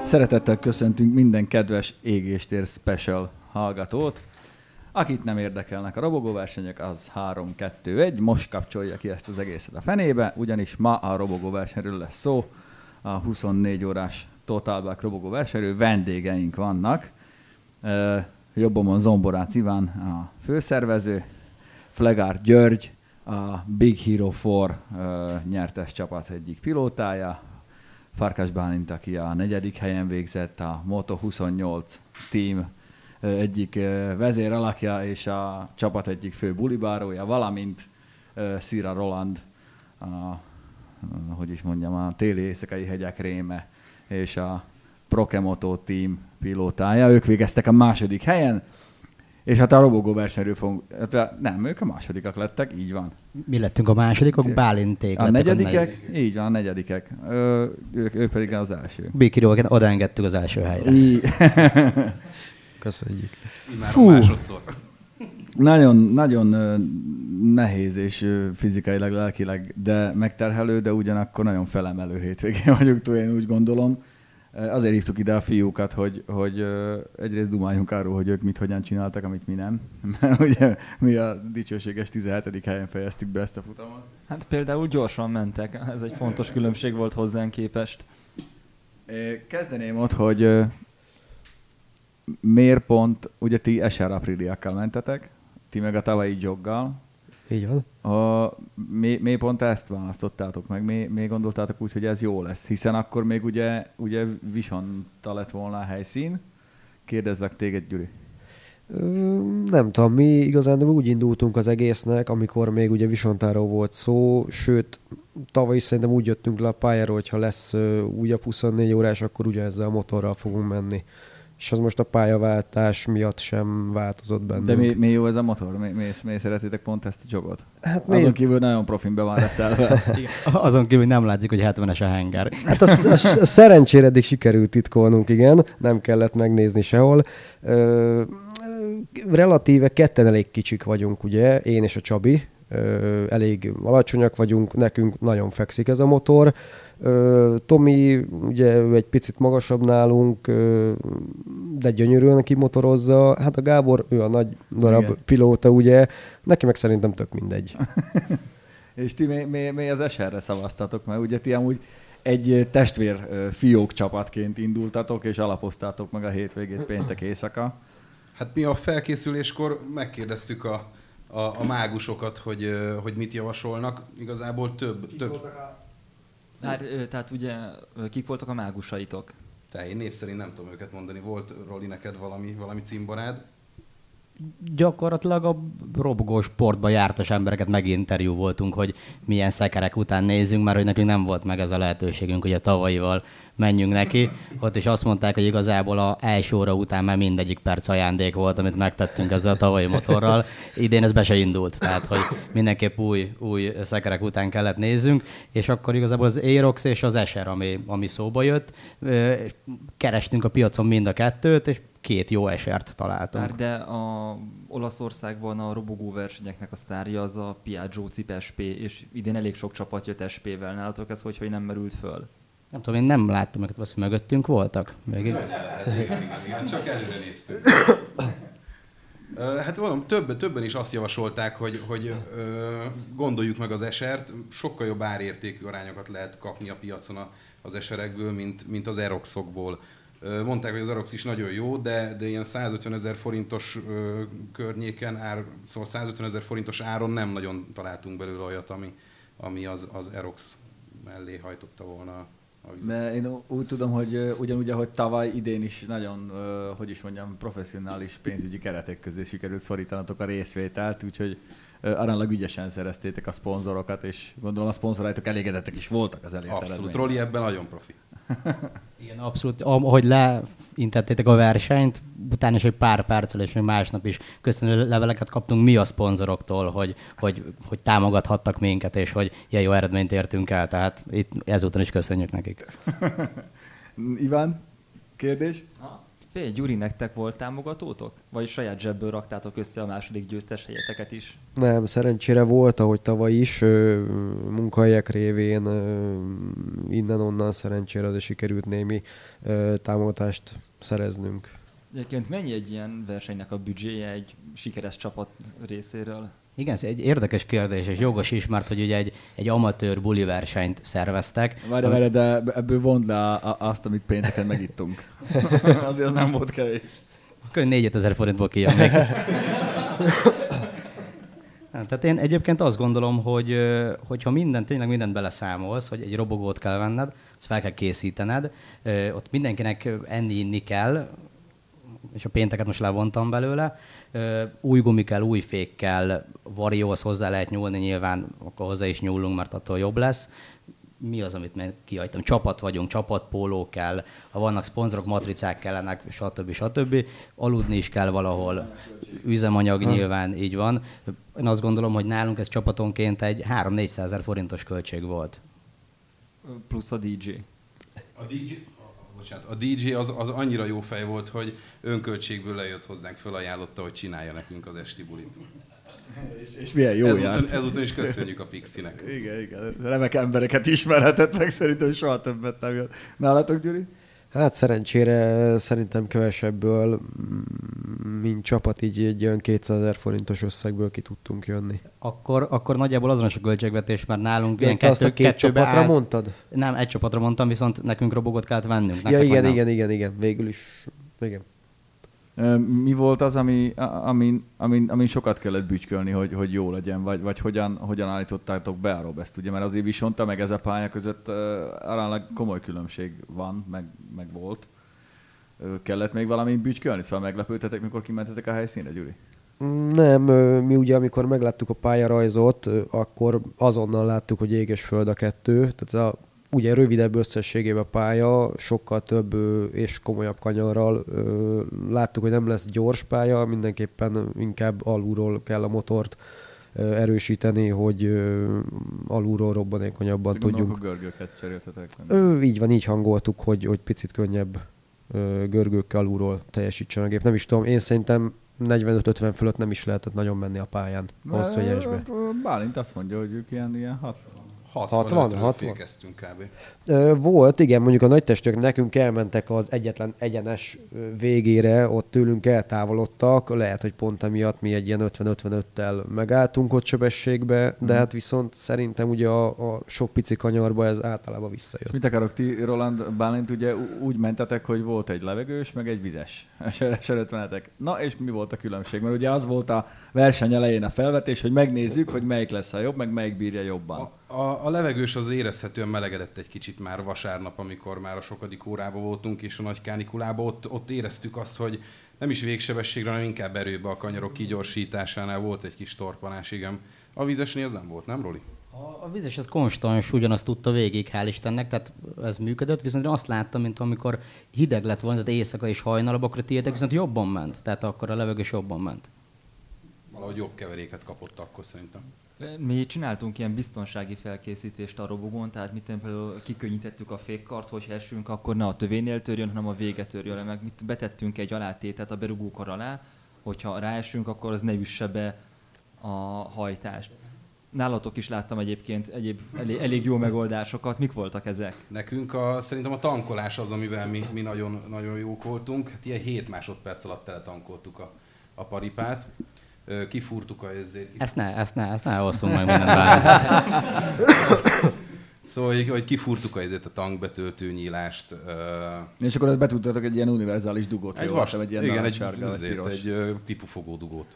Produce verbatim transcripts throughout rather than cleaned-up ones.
Szeretettel köszöntünk minden kedves Égéstér Special hallgatót. Akit nem érdekelnek a robogóversenyek, az három kettő egy. Most kapcsolja ki ezt az egészet a fenébe, ugyanis ma a robogóversenyről lesz szó. A huszonnégy órás Total Bike robogóversenyről vendégeink vannak. Jobbomon Zomborác Iván, a főszervező, Flegár György, a Big Hero négy nyertes csapat egyik pilótája, Farkas Bálint, aki a negyedik helyen végzett, a Moto huszonnyolc team egyik vezér alakja és a csapat egyik fő bulibárója, valamint Szira Roland, a, hogy is mondjam, a téli éjszakai hegyek réme és a Prokemoto team pilótája. Ők végeztek a második helyen, és hát a robogó versenyről fogunk, nem, ők a másodikak lettek, így van. Mi lettünk a másodikok, Bálinték a negyedikek, a negyedik. Így van, a negyedikek. Ö, ők, ők pedig az első. Békirókat odaengedtük az első helyre. Köszönjük. Fú, másodszor. Nagyon, nagyon nehéz és fizikailag, lelkileg, de megterhelő, de ugyanakkor nagyon felemelő hétvégén vagyunk túl, én úgy gondolom. Azért hívtuk ide a fiúkat, hogy, hogy egyrészt dumáljunk arról, hogy ők mit hogyan csináltak, amit mi nem. Mert ugye mi a dicsőséges tizenhetedik helyen fejeztük be ezt a futamot. Hát például gyorsan mentek, ez egy fontos különbség volt hozzánk képest. Kezdeném ott, hogy miért pont, ugye ti es er Apriliakkal mentetek, ti meg a tavalyi joggal. Így van. A, mi, mi pont ezt választottátok meg? Mi, mi gondoltátok úgy, hogy ez jó lesz? Hiszen akkor még ugye, ugye Visonta lett volna a helyszín. Kérdezlek téged, Gyuri. Ö, nem tudom, mi igazán úgy indultunk az egésznek, amikor még ugye Visontáról volt szó, sőt, tavaly is szerintem úgy jöttünk le a pályáról, hogyha lesz uh, újabb huszonnégy órás, akkor ugye ezzel a motorral fogunk menni. És az most a pályaváltás miatt sem változott bennünk. De mi, mi jó ez a motor? Mi, mi, mi szeretitek pont ezt a jogot? Hát Azon nézd... kívül nagyon profin be van reszelve. Azon kívül nem látszik, hogy hetvenes a henger. Hát a, a, a szerencsére eddig sikerült titkolnunk, igen. Nem kellett megnézni sehol. Ö, relatíve ketten elég kicsik vagyunk, ugye, én és a Csabi. Ö, elég alacsonyak vagyunk, nekünk nagyon fekszik ez a motor. Ö, Tomi, ugye ő egy picit magasabb nálunk, ö, de gyönyörűen kimotorozza. Hát a Gábor, ő a nagy darab igen. pilóta, ugye, neki meg szerintem tök mindegy. És ti mi, mi, mi az es erre szavaztatok, mert ugye ti amúgy egy testvér fiók csapatként indultatok, és alapoztátok meg a hétvégét péntek éjszaka. Hát mi a felkészüléskor megkérdeztük a, a, a mágusokat, hogy, hogy mit javasolnak. Igazából több... több... Hát, tehát ugye kik voltak a mágusaitok? Te, én név szerint nem tudom őket mondani. Volt, Roli, neked valami, valami címbarád? Gyakorlatilag a robogó sportban jártas embereket meginterjú voltunk, hogy milyen szekerek után nézzünk, mert hogy nekünk nem volt meg ez a lehetőségünk, hogy a tavalyival menjünk neki. Ott is azt mondták, hogy igazából az első óra után már mindegyik perc ajándék volt, amit megtettünk ezzel a tavalyi motorral. Idén ez be se indult, tehát hogy mindenképp új, új szekerek után kellett nézzünk, és akkor igazából az Aerox és az es er, ami, ami szóba jött. Kerestünk a piacon mind a kettőt, és két jó es ert találtunk. Már de a Olaszországban a robogó versenyeknek a sztárja az a Piaggio Cip es pé, és idén elég sok csapat jött es pével. Nálatok ez hogy, hogy nem merült föl? Nem tudom, én nem láttam őket, azt, hogy mögöttünk voltak. Végig. Igen, csak előre néztünk. Hát valami többen, többen is azt javasolták, hogy, hogy gondoljuk meg az es ert, sokkal jobb árértékű arányokat lehet kapni a piacon az es erekből, mint, mint az Aeroxokból. Mondták, hogy az Aerox is nagyon jó, de, de ilyen százötven ezer forintos ö, környéken, ár, szóval százötven ezer forintos áron nem nagyon találtunk belőle olyat, ami, ami az, az Aerox mellé hajtotta volna a vizet. De én úgy tudom, hogy ugyanúgy, ahogy tavaly, idén is nagyon, hogy is mondjam, professzionális pénzügyi keretek közé sikerült szorítanatok a részvételt, úgyhogy aránylag ügyesen szereztétek a szponzorokat, és gondolom a szponzoraitok elégedettek is voltak az elért Abszolút, eredményben. Roli ebben nagyon profi. Igen, abszolút. Ahogy leintettétek a versenyt, utána is egy pár perccel, és még másnap is köszönő leveleket kaptunk mi a szponzoroktól, hogy, hogy, hogy támogathattak minket, és hogy ilyen jó eredményt értünk el. Tehát itt ezúton is köszönjük nekik. Iván, kérdés? Fél, Gyuri, nektek volt támogatótok? Vagy saját zsebből raktátok össze a második győztes helyeteket is? Nem, szerencsére volt, ahogy tavaly is, ö, munkahelyek révén ö, innen-onnan szerencsére azért sikerült némi ö, támogatást szereznünk. Egyébként mennyi egy ilyen versenynek a büdzséje egy sikeres csapat részéről? Igen, ez egy érdekes kérdés, és jogos is, mert hogy ugye egy, egy amatőr buli versenyt szerveztek. Várj, várj, de ebből vond le a- a- azt, amit pénteken megittunk. Azért az nem volt kevés. Akkor négyezer forintból kijönnék. Tehát én egyébként azt gondolom, hogy ö, hogyha minden, tényleg mindent beleszámolsz, hogy egy robogót kell venned, azt fel kell készítened, ö, ott mindenkinek enni-inni kell, és a pénteket most levontam belőle, ö, új gumi kell, új fék kell, varióhoz hozzá lehet nyúlni, nyilván akkor hozzá is nyúlunk, mert attól jobb lesz. Mi az, amit még kihagytam? Csapat vagyunk, csapatpóló kell, ha vannak szponzorok, matricák kellenek, stb. stb. Aludni is kell valahol, üzemanyag nyilván, így van. Én azt gondolom, hogy nálunk ez csapatonként egy három-négyszázezer forintos költség volt. Plusz a dé dzsé. A dé dzsé, bocsánat, a dé dzsé az, az annyira jó fej volt, hogy önköltségből lejött hozzánk, fölajánlotta, hogy csinálja nekünk az esti bulit. És, és milyen jó ezúton, járt. ezúton is köszönjük a Pixinek. Igen, igen. Remek embereket ismerhetett meg, szerintem soha többet nem jött. Nálatok, Gyuri? Hát szerencsére szerintem kevesebből, mm, mint csapat, így egy olyan kétszázezer forintos összegből ki tudtunk jönni. Akkor, akkor nagyjából azonos a költségvetés, mert nálunk ilyen Te azt a kettő, két kettőbe csapatra állt. mondtad? Nem, egy csapatra mondtam, viszont nekünk robogot kellett vennünk. Ja, Nektek vagy igen, nem? igen, igen, igen, végül is. Igen. Ö, Mi volt az, ami, a- amin, amin, amin sokat kellett bütykölni, hogy, hogy jó legyen, vagy, vagy hogyan, hogyan állítottátok be a Robest, ugye? Mert azért Visonta meg ez a pálya között uh, aránylag komoly különbség van, meg, meg volt. Ö, Kellett még valami bütykölni? Szóval meglepődtetek, mikor kimentetek a helyszínre, Gyuri? Nem, ö, mi ugye amikor megláttuk a pályarajzot, ö, akkor azonnal láttuk, hogy ég és föld a kettő. Tehát a, ugye rövidebb összességében a pálya, sokkal több ö, és komolyabb kanyarral. Ö, Láttuk, hogy nem lesz gyors pálya, mindenképpen inkább alulról kell a motort ö, erősíteni, hogy ö, alulról robbanékonyabban Gondolom, tudjunk. akkor görgőket cseréltetek. Ö, így van, így hangoltuk, hogy, hogy picit könnyebb ö, görgőkkel alulról teljesítsen a gép. Nem is tudom, én szerintem negyvenöt-ötven fölött nem is lehetett nagyon menni a pályán, hosszú egyesbe. Bálint azt mondja, hogy ők ilyen, ilyen hat. hatvan, hatvanötről hatvan. fékeztünk kb. Ö, Volt, igen, mondjuk a nagytestők nekünk elmentek az egyetlen egyenes ö, végére, ott tőlünk eltávolodtak, lehet, hogy pont emiatt mi egy ilyen ötven-ötvenöttel megálltunk ott sebességbe, de hát viszont szerintem ugye a, a sok pici kanyarba ez általában visszajött. Mit akarok ti, Roland, Bálint, ugye ú- úgy mentetek, hogy volt egy levegős, meg egy vizes eset menetek. Na, és mi volt a különbség? Mert ugye az volt a verseny elején a felvetés, hogy megnézzük, hogy melyik lesz a jobb, meg melyik bírja jobban. A, a, a levegős az érezhetően melegedett egy kicsit már vasárnap, amikor már a sokadik órában voltunk, és a nagy kánikulában ott, ott éreztük azt, hogy nem is végsebességre, hanem inkább erőbe a kanyarok kigyorsításánál volt egy kis torpanás, igen. A vizesnél az nem volt, nem Roli? A, a vizes az konstans, ugyanazt tudta végig, hál' Istennek, tehát ez működött, viszont én azt láttam, mint amikor hideg lett volna, tehát éjszaka és hajnalban, akkor a tiétek viszont jobban ment, tehát akkor a levegős jobban ment. Valahogy jobb keveréket kapott akkor szerintem. Mi csináltunk ilyen biztonsági felkészítést a robogón, tehát mit például kikönnyítettük a fékkart, hogyha esünk, akkor ne a tövénél törjön, hanem a vége törjön le, meg mit betettünk egy alátétet a berugókar alá, hogyha ráesünk, akkor az ne üsse be a hajtást. Nálatok is láttam egyébként egyéb elég, elég jó megoldásokat. Mik voltak ezek? Nekünk a, szerintem a tankolás az, amivel mi, mi nagyon, nagyon jók voltunk. Hát ilyen hét másodperc alatt teletankoltuk a, a paripát. Ö, Kifúrtuk a ezért. Ezt ne, ezt ne, ezt ne hosszunk meg mindent bármi. Szóval, hogy- hogy kifúrtuk a, ezért a tankbetöltő nyílást. Ö, És akkor ezt betudtatok egy ilyen univerzális dugót, Egy jól vas, láttam, egy ilyen igen, egy, narancssárga, vagy azért, piros. egy ö, pipufogó dugót.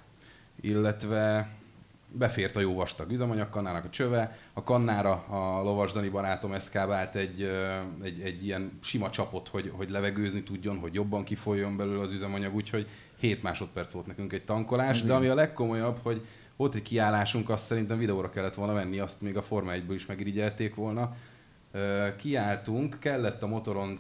Illetve befért a jó vastag üzemanyagkannának a csöve, a kannára a lovasdani barátom eszkábált egy, ö, egy, egy ilyen sima csapot, hogy, hogy levegőzni tudjon, hogy jobban kifolyjon belőle az üzemanyag, úgyhogy hét másodperc volt nekünk egy tankolás, de ami a legkomolyabb, hogy volt egy kiállásunk, azt szerintem videóra kellett volna venni, azt még a Forma egyből is megirigyelték volna. Ö, Kiálltunk, kellett a motoron,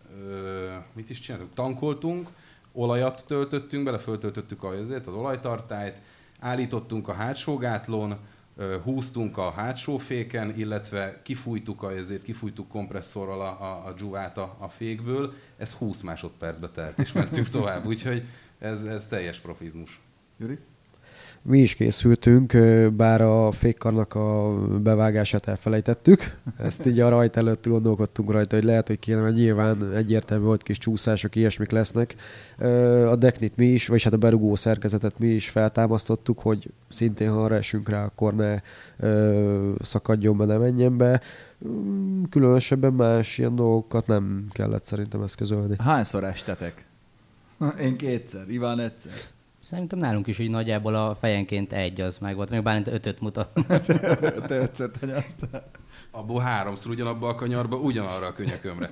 ö, mit is csináltunk? Tankoltunk, olajat töltöttünk bele, föltöltöttük azért az olajtartályt, állítottunk a hátsó gátlón, húztunk a hátsó féken, illetve kifújtuk, a, ezért kifújtuk kompresszorral a, a, a dzsúvát a, a fékből. Ez húsz másodpercbe telt, és mentünk tovább. Úgyhogy ez, ez teljes profizmus. Gyuri? Mi is készültünk, bár a fékkarnak a bevágását elfelejtettük. Ezt így a rajt előtt gondolkodtunk rajta, hogy lehet, hogy kéne, mert nyilván egyértelmű volt, kis csúszások, ilyesmik lesznek. A deknit mi is, vagyis hát a berugó szerkezetet mi is feltámasztottuk, hogy szintén, ha arra esünk rá, akkor ne ö, szakadjon be, ne menjen be. Különösebben más ilyen dolgokat nem kellett szerintem eszközölni. Hányszor estetek? Én kétszer, Iván egyszer. Szerintem nálunk is így nagyjából a fejenként egy az meg volt, még Bálint ötöt mutat. Te ötször tenyáztál. Abból háromszor ugyanabba a kanyarba, ugyanarra a könyökömre.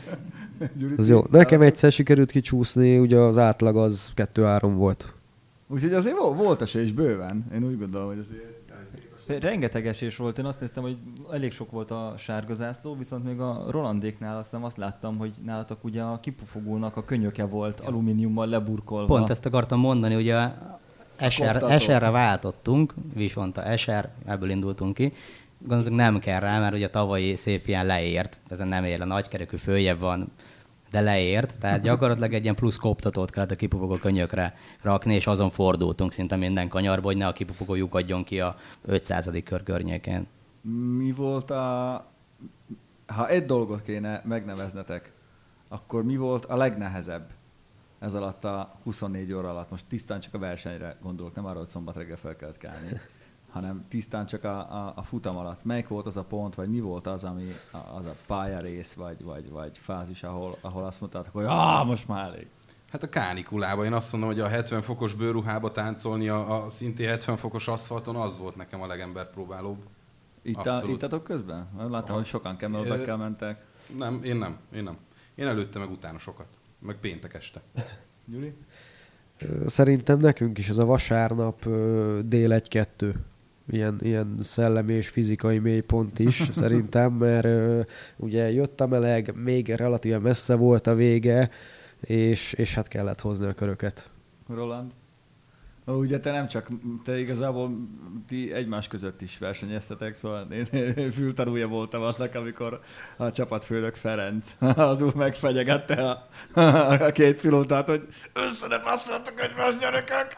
Az jó. Nekem egyszer sikerült kicsúszni, ugye az átlag az kettő-három volt. Úgyhogy azért volt esés bőven. Én úgy gondolom, hogy azért... Rengeteg esés volt. Én azt néztem, hogy elég sok volt a sárga zászló, viszont még a Rolandéknál aztán azt láttam, hogy nálatok ugye a kipufogónak a könyöke volt alumíniummal leburkolva. Pont ezt akartam mondani, ugye Escher, Escherre váltottunk, viszont a Escher, ebből indultunk ki. Gondoltuk, nem kell rá, mert ugye a tavalyi szép ilyen leért, ezen nem ér, a nagykerekű följebb van, de leért, tehát gyakorlatilag egy ilyen plusz koptatót kellett a kipufogó könyökre rakni, és azon fordultunk szinte minden kanyarba, hogy ne a kipufogó lyukadjon ki a ötszázadik kör környékén. Mi volt a... Ha egy dolgot kéne megneveznetek, akkor mi volt a legnehezebb ez alatt a huszonnégy óra alatt? Most tisztán csak a versenyre gondolok, nem arra, hogy szombat reggel fel kellett kelni, hanem tisztán csak a, a, a futam alatt. Melyik volt az a pont, vagy mi volt az, ami az a pályarész, vagy, vagy, vagy fázis, ahol, ahol azt mondtátok, hogy ah, most már elég. Hát a kánikulában. Én azt mondom, hogy a hetven fokos bőrruhába táncolni a, a szintén hetven fokos aszfalton, az volt nekem a legemberpróbálóbb. Itt a, ittatok közben? Láttam, hogy sokan Camelbackkel mentek. Nem, én nem, én nem. Én előtte meg utána sokat. Meg péntek este. Gyuri? Szerintem nekünk is ez a vasárnap dél egy-kettő. Ilyen, ilyen szellemi és fizikai mélypont is szerintem, mert uh, ugye jött a meleg, még relatíve messze volt a vége, és, és hát kellett hozni a köröket. Roland? Ugye te nem csak, te igazából ti egymás között is versenyeztetek, szóval én fültanúja voltam annak, amikor a csapatfőnök Ferenc az úr megfenyegette a, a két pilótát, hogy össze ne passzoltok egymás gyerekek!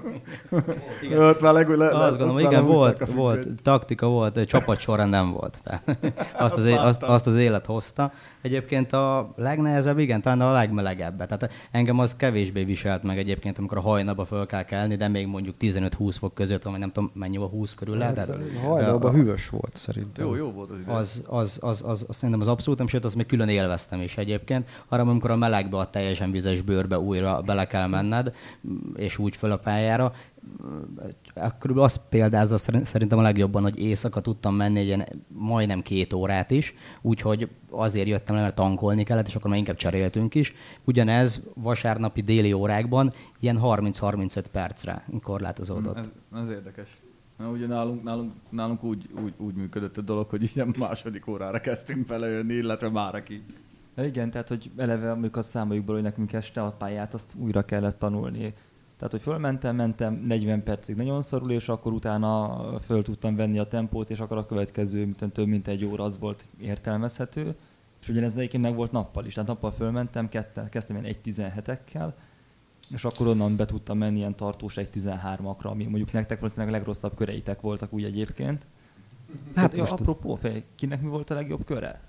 Ott már legúj, le, azt gondolom, igen, volt, volt, taktika volt, csapat során nem volt. Azt az, azt, azt az élet hozta. Egyébként a legnehezebb, igen, talán a legmelegebb. Tehát engem az kevésbé viselt meg egyébként, amikor a hajnalba föl kell kelni, de még mondjuk tizenöt-húsz fok között, vagy nem tudom, mennyi a húsz körül lehetett. Hajnalban hűvös volt szerintem. Jó, jó volt az idő. Az, az, az, az, az szerintem az abszolút nem, sőt, azt még külön élveztem is egyébként. Arra, amikor a melegbe, a teljesen vizes bőrbe újra bele kell menned, és úgy föl a pályára, körülbelül azt példázza szerintem a legjobban, hogy éjszaka tudtam menni egy ilyen majdnem két órát is, úgyhogy azért jöttem le, mert tankolni kellett, és akkor már inkább cseréltünk is. Ugyanez vasárnapi déli órákban ilyen harminc-harmincöt percre korlátozódott. Ez, ez érdekes. Na, ugye nálunk, nálunk, nálunk úgy, úgy, úgy működött a dolog, hogy ilyen második órára kezdtünk belejönni, illetve már aki. Igen, tehát hogy eleve, amikor azt számoljuk hogy nekünk este a pályát, azt újra kellett tanulni. Tehát, hogy fölmentem, mentem negyven percig nagyon szorul, és akkor utána föl tudtam venni a tempót, és akkor a következő, mint több mint egy óra az volt értelmezhető. És ugyanez egyébként meg volt nappal is. Tehát nappal fölmentem, kezdtem ilyen egy tizenhetekkel, és akkor onnan be tudtam menni ilyen tartós egy tizenhármakra, ami mondjuk nektek valószínűleg a legrosszabb köreitek voltak úgy egyébként. Hát, hát apropó, fej, kinek mi volt a legjobb köre?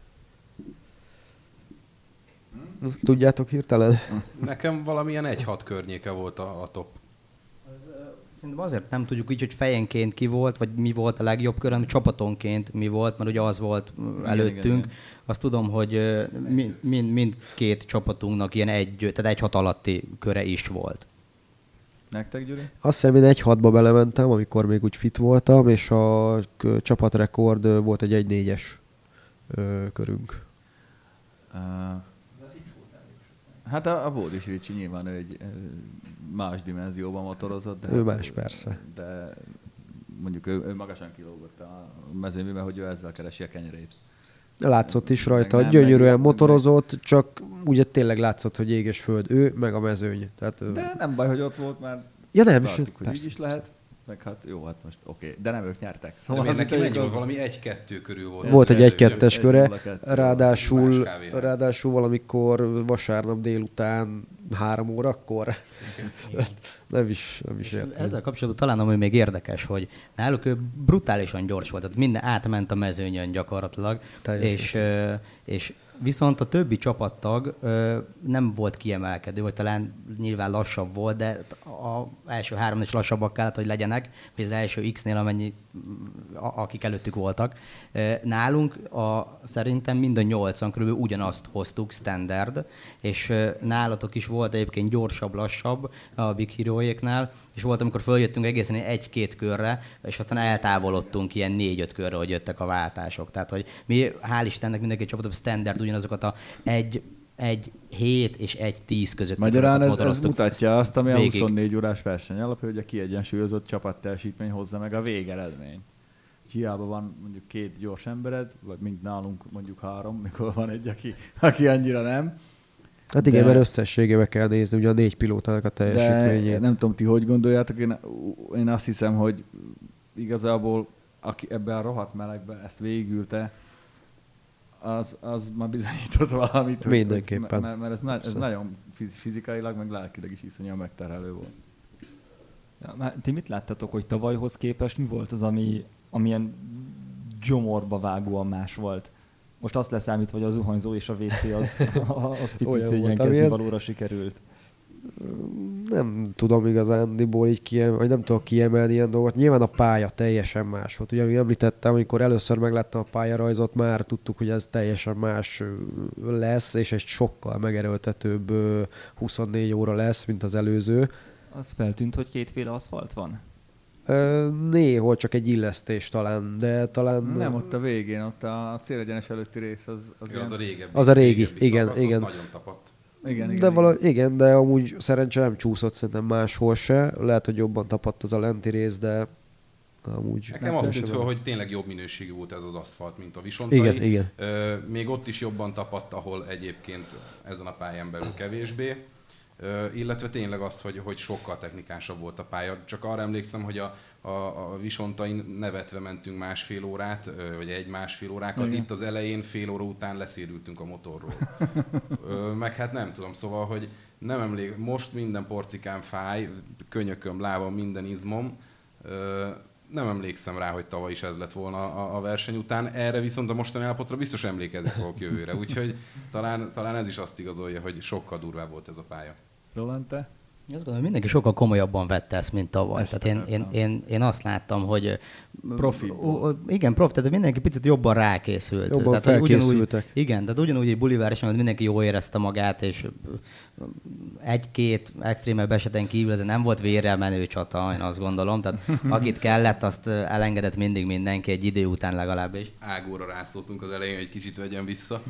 Tudjátok hirtelen? Nekem valamilyen egy hat környéke volt a, a top. Az, szerintem azért nem tudjuk így, hogy fejenként ki volt, vagy mi volt a legjobb kör, hanem csapatonként mi volt, mert ugye az volt előttünk. Igen, igen. Azt tudom, hogy mind, mind, mind két csapatunknak ilyen egy, tehát egy hat alatti köre is volt. Nektek, Gyuri? Azt hiszem, én egy hatba belementem, amikor még úgy fit voltam, és a csapatrekord volt egy egy négyes körünk. Uh... Hát a, a Bódis Ricsi nyilván ő egy más dimenzióban motorozott. De ő más, persze. De mondjuk ő, ő magasan kilógott a mezőnyben, hogy ő ezzel keresi a kenyerét. Látszott is rajta, hogy gyönyörűen motorozott, csak ugye tényleg látszott, hogy ég és föld. Ő, meg a mezőny. Tehát, de nem baj, hogy ott volt már. Ja nem, tartjuk, sőt, hogy persze, így is lehet. meg hát jó, hát most oké, okay. De nem ők nyertek. Szóval Szóval neki az mennyi volt? az... Valami egy-kettő körül volt. Volt egy egy egy-kettes köre, egy-nulla-kettő. ráadásul, Más kávéház. ráadásul valamikor vasárnap délután három órakor. nem is, nem is értem. Ezzel kapcsolatban talán ami még érdekes, hogy náluk ő brutálisan gyors volt, tehát minden átment a mezőnyön gyakorlatilag, és, és viszont a többi csapattag ö, nem volt kiemelkedő, vagy talán nyilván lassabb volt, de az első három is lassabbak kellett, hogy legyenek, vagy az első X-nél, amennyi, a, akik előttük voltak. Nálunk a, szerintem mind a nyolcan körülbelül ugyanazt hoztuk, standard, és nálatok is volt egyébként gyorsabb, lassabb a Big Hero-éknál, és volt, amikor följöttünk egészen egy-két körre, és aztán eltávolodtunk ilyen négy-öt körre, hogy jöttek a váltások. Tehát, hogy mi, hál' Istennek mindenki csapatok standard ugyanazokat a egy, egy hét és egy tíz között. Magyarán ez, ez mutatja azt, ami végig. A huszonnégy órás verseny alapja, hogy a kiegyensúlyozott csapatteljesítmény hozza meg a végeredmény. Hiába van mondjuk két gyors embered, vagy mint nálunk mondjuk három, mikor van egy, aki, aki annyira nem. Hát igen, de, mert összességébe kell nézni ugye a négy pilótának a teljesítményét. De nem tudom, ti hogy gondoljátok, én, én azt hiszem, hogy igazából aki ebben a rohadt melegben ezt végülte, az, az már bizonyított valamit. Mindenképpen. Mert, mert ez, na, ez nagyon fizikailag, meg lelkileg is iszonyúan megterhelő volt. Ja, már ti mit láttatok, hogy tavalyhoz képest mi volt az, ami, amilyen gyomorba vágóan más volt? Most azt leszámítva, hogy a zuhanyzó és a vé cé az, az picit szégyenkezni valóra sikerült. Nem tudom igazándiból így kiem, vagy nem tudok kiemelni ilyen dolgot. Nyilván a pálya teljesen más volt. Ugye, ahogy említettem, amikor először megláttam a pályarajzot, már tudtuk, hogy ez teljesen más lesz, és egy sokkal megerőltetőbb huszonnégy óra lesz, mint az előző. Az feltűnt, hogy kétféle aszfalt van? Néhol csak egy illesztés talán, de talán... Nem, ott a végén, ott a célegyenes előtti rész az... Az, az a régebbi. Az a régi, régebbi igen, szakasz, igen. Nagyon tapadt. Igen, igen, de igen. vala, igen, de amúgy szerencsére nem csúszott szerintem máshol se. Lehet, hogy jobban tapadt az a lenti rész, de amúgy... Nekem azt tűnt föl, hogy tényleg jobb minőségű volt ez az aszfalt, mint a visontai. Igen, igen. Még ott is jobban tapadt, ahol egyébként ezen a pályán belül kevésbé. Uh, illetve tényleg az, hogy, hogy sokkal technikásabb volt a pálya. Csak arra emlékszem, hogy a, a, a Visontain nevetve mentünk másfél órát, uh, vagy egy-másfél órákat. Igen. Itt az elején fél óra után leszérültünk a motorról. uh, meg hát nem tudom, szóval, hogy nem emlék, most minden porcikám fáj, könyököm, lábam, minden izmom. Uh, nem emlékszem rá, hogy tavaly is ez lett volna a, a verseny után. Erre viszont a mostani állapotra biztos emlékezni fogok jövőre. Úgyhogy talán, talán ez is azt igazolja, hogy sokkal durvább volt ez a pálya. Roland, te? Azt gondolom, hogy mindenki sokkal komolyabban vette ezt, mint tavaly. Ezt tehát én, én, én, én azt láttam, hogy... Profi volt. Igen, profi, tehát mindenki picit jobban rákészült. Jobban tehát, felkészültek. Ugyanúgy, igen, tehát ugyanúgy egy buli versenyen mindenki jól érezte magát, és egy-két extrémebb eseten kívül ez nem volt vérrel menő csata, én azt gondolom. Tehát akit kellett, azt elengedett mindig mindenki egy idő után legalábbis. Ágóra rászóltunk az elején, hogy kicsit vegyen vissza.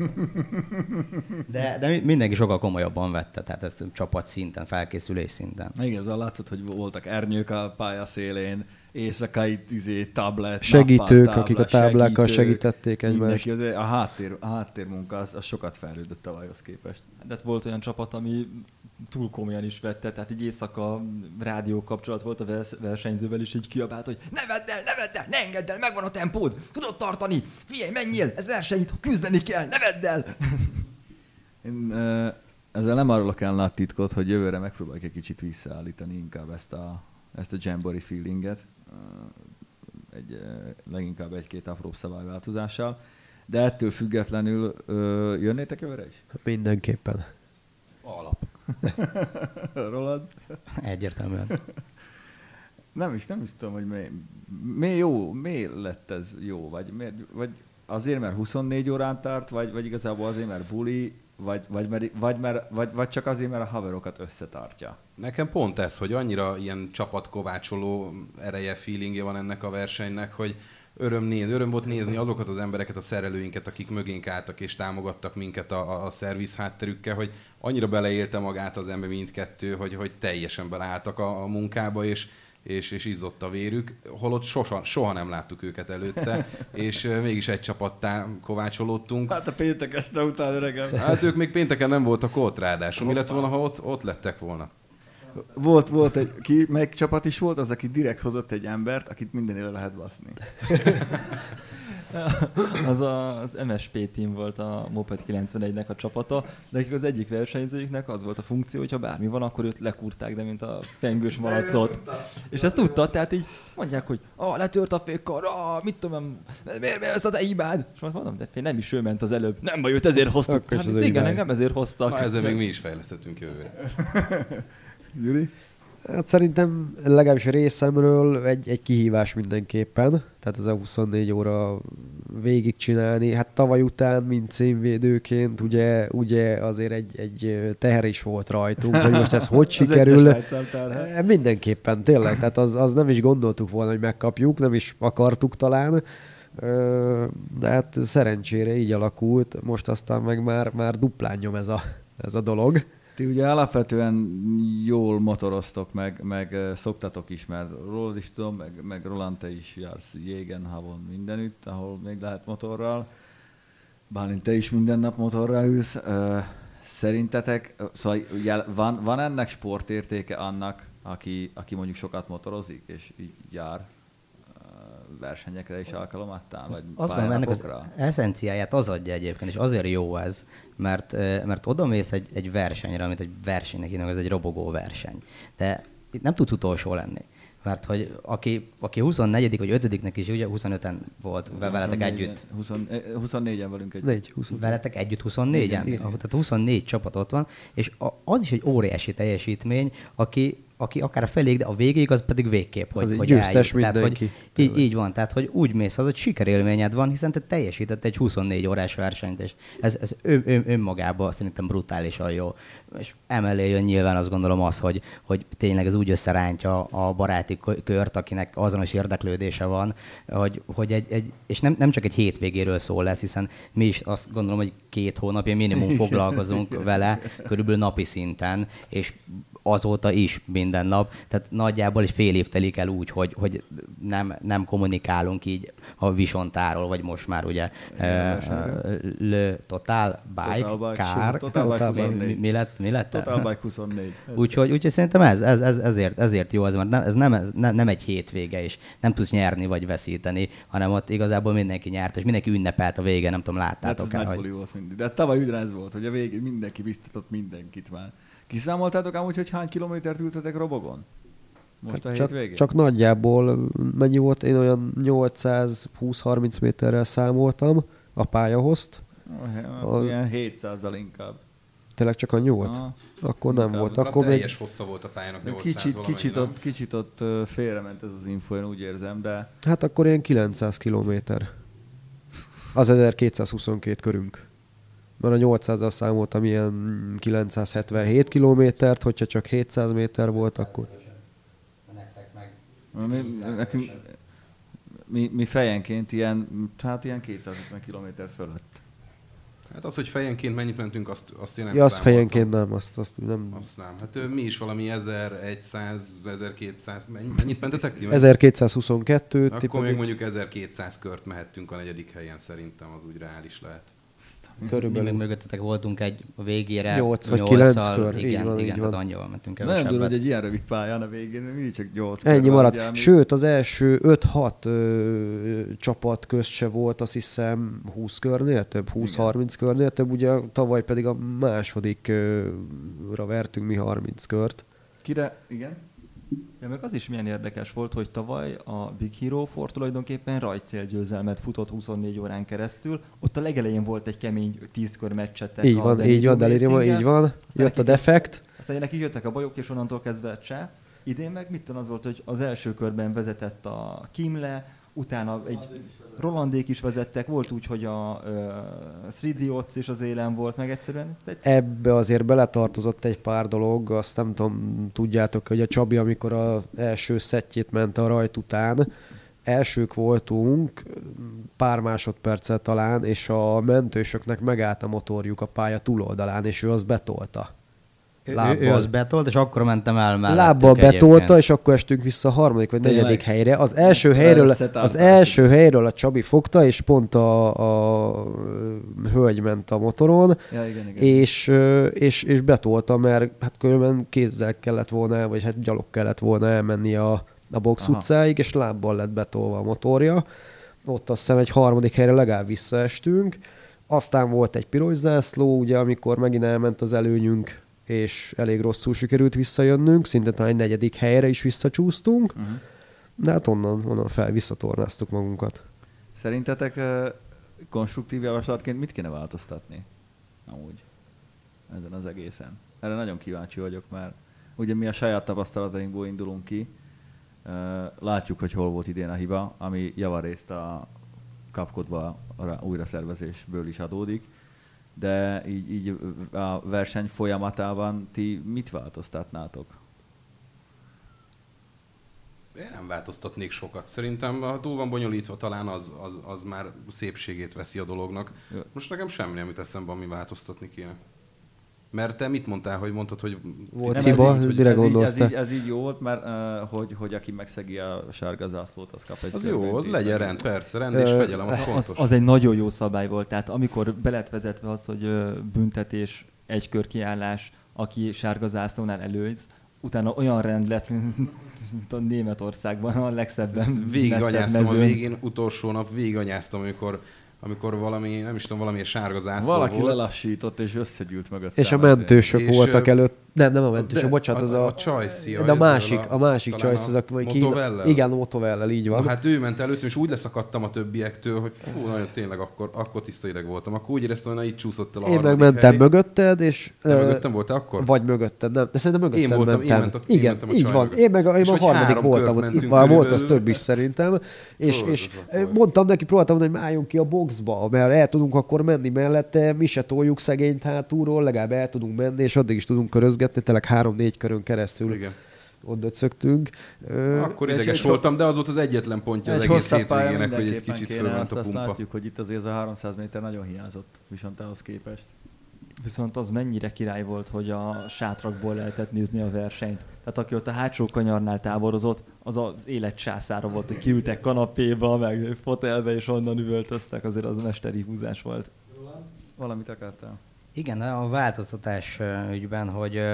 De, de mindenki sokkal komolyabban vette, tehát ez csapat szinten, felkészülés szinten. Igen, az látszott, hogy voltak ernyők a pálya szélén, éjszakai izé, tablet, segítők, nappal, akik a táblákkal segítők, segítették egymást. Mindenki, a, háttér, a háttérmunka az, az sokat fejlődött tavalyhoz képest. De hát volt olyan csapat, ami túl komolyan is vette, tehát így éjszaka rádió kapcsolat volt a versenyzővel, és így kiabált, hogy ne vedd el, ne vedd el, ne engedd el, megvan a tempód, tudod tartani, figyelj, menjél, ez verseny, itt küzdeni kell, ne vedd el! Én uh, ezzel nem árulok el nagy titkot, hogy jövőre megpróbáljuk egy kicsit visszaállítani inkább ezt a, ezt a Jamboree feelinget, uh, egy, uh, leginkább egy-két apróbb szabályváltozással, de ettől függetlenül uh, jönnétek jövőre is? Mindenképpen. Alap. Roland? Egyértelműen. Nem is, nem is tudom, hogy mi, mi jó, mi lett ez jó, vagy, miért, vagy azért, mert huszonnégy órán tart, vagy, vagy igazából azért, mert buli, vagy, vagy, vagy, vagy, mert, vagy, vagy csak azért, mert a haverokat összetartja. Nekem pont ez, hogy annyira ilyen csapatkovácsoló ereje, feelingje van ennek a versenynek, hogy öröm, néz, öröm volt nézni azokat az embereket, a szerelőinket, akik mögénk álltak és támogattak minket a, a, a szerviz hátterükkel, hogy annyira beleélte magát az ember mindkettő, hogy, hogy teljesen beleálltak a, a munkába, és, és, és izzott a vérük, holott soha, soha nem láttuk őket előtte, és uh, mégis egy csapattá kovácsolódtunk. Hát a péntek este után, öregem. Hát ők még pénteken nem voltak ott ráadásul. Mi lett volna, ha ott, ott lettek volna? Volt, volt egy, ki, melyik csapat is volt az, aki direkt hozott egy embert, akit mindenére lehet baszni. Az a, az em es pé team volt a Moped kilencvenegynek a csapata, de nekik az egyik versenyzőjüknek az volt a funkció, hogy ha bármi van, akkor őt lekurták, de mint a pengős malacot. És ezt tudta, tehát így mondják, hogy ah, letört a fékkar, ah, mit tudom, miért ez a te hibád? És mondom, de fél nem is ő ment az előbb. Nem baj, őt ezért hoztuk. Hát ezt igen, engem ezért hoztak. Na, ezzel még mi is fejlesztettünk jövőre. Gyuri? Hát szerintem legalábbis részemről egy, egy kihívás mindenképpen, tehát ez a huszonnégy óra végigcsinálni. Hát tavaly után, mint címvédőként, ugye, ugye azért egy, egy teher is volt rajtunk, hogy most ez hogy sikerül. Mindenképpen, tényleg, tehát az, az nem is gondoltuk volna, hogy megkapjuk, nem is akartuk talán, de hát szerencsére így alakult, most aztán meg már, már duplán nyom ez a, ez a dolog. Ti ugye alapvetően jól motoroztok, meg, meg szoktatok is, mert rólad is tudom, meg, meg Roland, te is jársz Jégenhavon mindenütt, ahol még lehet motorral. Bálint, te is minden nap motorral ülsz. Szerintetek, szóval van, van ennek sportértéke annak, aki, aki mondjuk sokat motorozik, és így jár versenyekre is alkalomattán, vagy azt mondom, ennek az eszenciáját az adja egyébként, és azért jó ez, mert, mert odamész egy, egy versenyre, amit egy versenynek hívnak, ez egy robogó verseny. De itt nem tudsz utolsó lenni. Mert hogy aki, aki huszonnegyedik vagy ötödiknek is, ugye huszonöten volt veletek együtt. huszonnégyen velünk együtt. négy, huszonnégy. Veletek együtt huszonnégyen? Igen, tehát huszonnégy csapat ott van, és az is egy óriási teljesítmény, aki aki akár a feléig, de a végéig az pedig végképp, hogy, az hogy győztes eljut. mindenki. Tehát, hogy így, így van, tehát hogy úgy mész az, hogy sikerélményed van, hiszen te teljesített egy huszonnégy órás versenyt, és ez, ez ön, ön, önmagában szerintem brutálisan jó. És emellé jön nyilván azt gondolom az, hogy, hogy tényleg ez úgy összerántja a baráti kört, akinek azonos érdeklődése van, hogy, hogy egy, egy, és nem, nem csak egy hétvégéről szól lesz, hiszen mi is azt gondolom, hogy két hónapja minimum foglalkozunk vele, körülbelül napi szinten, és azóta is minden nap, tehát nagyjából egy fél év telik el úgy, hogy, hogy nem, nem kommunikálunk így a Visontáról, vagy most már ugye Le Total Bike, Total Bike, Car, Total Bike mi, mi lett? Mi lett? Total Bike huszonnégy. Úgyhogy, úgyhogy szerintem ez, ez, ez ezért, ezért jó, ez, mert nem, ez nem, nem, nem egy hétvége, és nem tudsz nyerni vagy veszíteni, hanem ott igazából mindenki nyert, és mindenki ünnepelt a végén, nem tudom, láttátok hát el. Hogy... volt mindig. De tavaly ugyanez volt, hogy a végén mindenki biztatott mindenkit már. Kiszámoltátok amúgy, hogy hány kilométert ültetek robogon? Most a csak, hétvégén? csak nagyjából mennyi volt? Én olyan nyolcszázhúsz-harminc méterrel számoltam a pályahozt. Oh, ilyen hétszázzal inkább. Tényleg csak a nyolc? Aha. Akkor nem Inkább. volt. Akkor Akkor teljes még... hossza volt a pályának nyolcszáz Kicsit, valamennyi, kicsit, nem? ott, kicsit ott félrement ez az info, én úgy érzem, de... Hát akkor ilyen kilencszáz kilométer. Az ezerkétszázhuszonkettő körünk. Mert a nyolcszázzal számoltam ilyen kilencszázhetvenhét kilométert, hogyha csak hétszáz méter volt, akkor... Mi, nekünk, mi, mi fejenként ilyen, hát ilyen kétszázötven kilométer fölött. Hát az, hogy fejenként mennyit mentünk, azt, azt én nem Ja, azt számoltam. fejenként nem, azt, azt nem... Azt nem. Hát mi is valami ezerszáz, ezerkétszáz, mennyit mentetek ti? ezerkétszázhuszonkettő. Akkor tippelni. még mondjuk ezerkétszáz kört mehettünk a negyedik helyen, szerintem az úgy reális lehet. Körülbelül mi még mögöttetek voltunk egy végére. nyolc vagy kilenc kör. Igen, így van, igen, így tehát van. annyival mentünk Nem durva, kevesebbet. hogy egy ilyen rövid pályán a végén, mindig csak nyolc Ennyi kör maradt. van, ugye, Sőt, az első öt-hat ö, csapat közt se volt, azt hiszem húsz körnél több, húsz-harminc körnél több, ugye tavaly pedig a másodikra vertünk mi harminc kört. Kire? Igen? Ja, meg az is milyen érdekes volt, hogy tavaly a Big Hero Ford tulajdonképpen rajtcélgyőzelmet futott huszonnégy órán keresztül. Ott a legelején volt egy kemény tíz kör meccsetek. Így van, így van, Delirium, így van. Jött a defekt. Aztán nekik jöttek a bajok, és onnantól kezdve se. Idén meg mit tudom, az volt, hogy az első körben vezetett a Kimle, utána egy Rolandék is vezettek, volt úgy, hogy a három dé Otz is az élen volt, meg egyszerűen... Egy... Ebbe azért beletartozott egy pár dolog, azt nem tudom, tudjátok, hogy a Csabi, amikor az első szettjét ment a rajt után, elsők voltunk, pár másodperccel talán, és a mentősöknek megállt a motorjuk a pálya túloldalán, és ő azt betolta. Ő, ő az betolt, és akkor mentem el mellettük. Lábbal betolta, egyébként. és akkor estünk vissza a harmadik vagy Tényleg? negyedik helyre. Az első helyről, az első helyről a Csabi fogta, és pont a, a hölgy ment a motoron, Ja, igen, igen. és, és, és betolta, mert hát különben kézzel kellett volna, vagy hát gyalog kellett volna elmenni a, a box Aha. utcáig, és lábbal lett betolva a motorja. Ott azt hiszem egy harmadik helyre legalább visszaestünk. Aztán volt egy piros zászló, ugye, amikor megint elment az előnyünk, és elég rosszul sikerült visszajönnünk, szinte talán egy negyedik helyre is visszacsúsztunk, Uh-huh. de hát onnan, onnan fel visszatornáztuk magunkat. Szerintetek uh, konstruktív javaslatként mit kéne változtatni? Amúgy ezen az egészen. Erre nagyon kíváncsi vagyok, mert ugye mi a saját tapasztalatainkból indulunk ki, uh, látjuk, hogy hol volt idén a hiba, ami javarészt a kapkodva újra szervezésből is adódik, de így, így a verseny folyamatában ti mit változtatnátok? Én nem változtatnék sokat. Szerintem, ha túl van bonyolítva, talán az, az, az már szépségét veszi a dolognak. Jó. Most nekem semmi nem jut eszembe, ami változtatni kéne. Mert te mit mondtál, hogy mondtad, hogy... Volt Nem, hiba, ez így, mire ez így, gondolsz ez, te? így, ez így jó volt, mert uh, hogy, hogy aki megszegi a sárga zászlót, az kap egy Az jó, az körbeütést. legyen rend, persze, rend és Ö, fegyelem, az Az, fontos. az egy nagyon jó szabály volt, tehát amikor be lett vezetve az, hogy ö, büntetés, egy kör kiállás, aki sárga zászlónál előz, utána olyan rend lett, mint, mint a Németországban a legszebben Végiganyáztam a mezőn. végén, utolsó nap végiganyáztam, amikor, amikor valami, nem is tudom, valamiért sárga zászló Valaki volt. lelassított és összegyűlt mögött. És a mentősök És, voltak ö, előtt. Nem, nem a mentősök, De bocsánat, az a... a Csajci, de a másik, a másik talán Csajci, az a... vagy ki- Motovellel? Igen, a Motovellel, így van. Na, hát ő ment előttem, és úgy leszakadtam a többiektől, hogy fú, nagyon tényleg akkor, akkor tiszta ideg voltam. Akkor úgy éreztem, hogy na, így csúszott el a Én meg harmadik mentem hely. mögötted, és... Te ö, mögöttem voltál akkor? Vagy mögötted, nem. De szerintem mögötted Én voltam, én mentem. ment a- én Igen, mentem a így csaj van. mögött. Én meg a, én És a hogy harmadik három voltam. kört Ott, mentünk itt már volt az körülbelül. több is szerintem. És, Földös és volt. mondtam neki, próbáltam mondani, hogy álljunk ki a boxba, mert el tudunk akkor menni mellette, mi se toljuk szegényt hátulról, legalább el tudunk menni, és addig is tudunk körözgetni, tényleg három-négy körön keresztül Igen. ott döcögtünk. Ö, Akkor egy- ideges egy- voltam, de az volt az egyetlen pontja az Egy egész hosszabb pálya hétvégének, hogy egy mindenképpen kicsit kéne, fölment azt, a azt pumpa. látjuk, hogy itt azért ez a háromszáz méter nagyon hiányzott, viszont ahhoz képest. Viszont az mennyire király volt, hogy a sátrakból lehetett nézni a versenyt. Tehát aki ott a hátsó kanyarnál táborozott, az az élet császára volt, hogy kiültek kanapéba, meg fotelbe, és onnan üvöltöztek, azért az mesteri húzás volt. Valamit akartál? Igen, a változtatás ö, ügyben, hogy ö,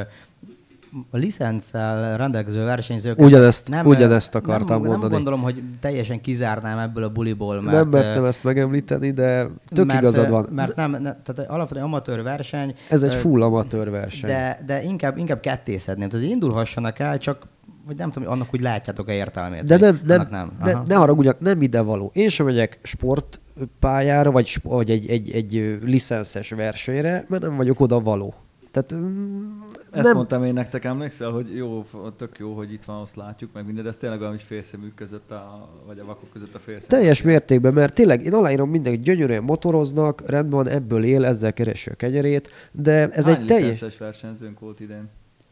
a licenccel rendelkező versenyzők... Ugyanezt- nem, ugyanezt ö, akartam nem, mondani. Nem gondolom, hogy teljesen kizárnám ebből a buliból, mert... Nem mertem ö, ezt megemlíteni, de tök mert, igazad ö, van. Mert nem, nem tehát alapvetően amatőr verseny. Ez egy ö, full amatőr verseny. De, de inkább, inkább kettészedném. Tehát indulhassanak el, csak vagy nem tudom, annak úgy látjátok-e értelmét. De vagy nem, nem, annak nem. ne, Aha. ne haragudjak, nem ide való. Én sem megyek sportpályára, vagy, sp- vagy egy, egy, egy ö, licenszes versenyre, mert nem vagyok oda való. Tehát mm, Ezt nem, mondtam én nektek, emlékszel, hogy jó, tök jó, hogy itt van, azt látjuk, meg minden, de ez tényleg valami félszeműk között, a, vagy a vakok között a félszeműk. teljes mértékben, mert tényleg én aláírom mindenki, gyönyörűen motoroznak, rendben van, ebből él, ezzel keresi a kenyerét, de ez Hány egy teljes... licenszes versenyzőnk volt idén?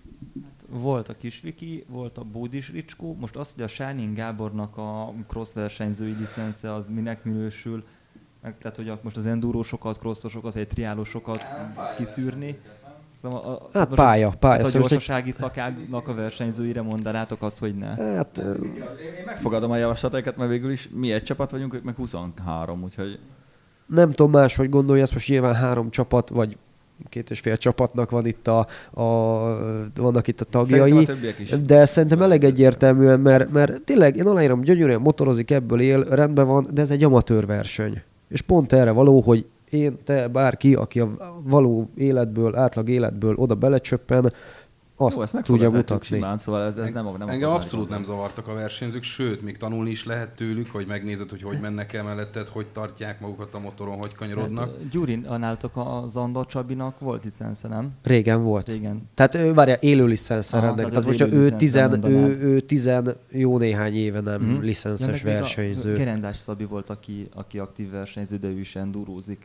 Volt a Kisviki, volt a Bódis Ricskó, most az, hogy a Sánin Gábornak a cross versenyzői licence az minek minősül, meg, tehát hogy a, most az endurósokat, crossosokat, vagy triálosokat kiszűrni. Szóval a, a, Hát most pálya, pálya. Hát a Szóval most egy- gyorsasági szakágnak a versenyzőire mondanátok azt, hogy ne. Hát, ö, Én megfogadom a javaslataikat, mert végül is mi egy csapat vagyunk, ők meg huszonhárom, úgyhogy nem tudom máshogy gondolja, ezt most nyilván három csapat, vagy két és fél csapatnak van itt a, a vannak itt a szerintem tagjai. a többiek is. De szerintem elég egyértelműen, mert, mert tényleg én aláírom, gyönyörűen motorozik, ebből él, rendben van, de ez egy amatőr verseny. És pont erre való, hogy én, te, bárki, aki a való életből, átlag életből oda belecsöppen, azt Jó, ezt tudja megfogadhatjuk mutatni. simán, szóval ez, ez nem, nem Engem okoz abszolút nagy nem zavartak a versenyzők, sőt, még tanulni is lehet tőlük, hogy megnézed, hogy hogy mennek el melletted, hogy tartják magukat a motoron, hogy kanyarodnak. Hát, Gyurin, nálatok a Zanda Csabinak volt licence, nem? Régen volt. Régen. Tehát ő, várja, élő licenszer Aha, rendelkezik. tehát Tehát az most élő ő, licenszer tizen, ő, mondanád. ő tizen jó néhány éve nem Mhm. licenszes Ja, meg még a versenyző. Gerendás Szabi volt, aki, aki aktív versenyző, de ő is endurózik.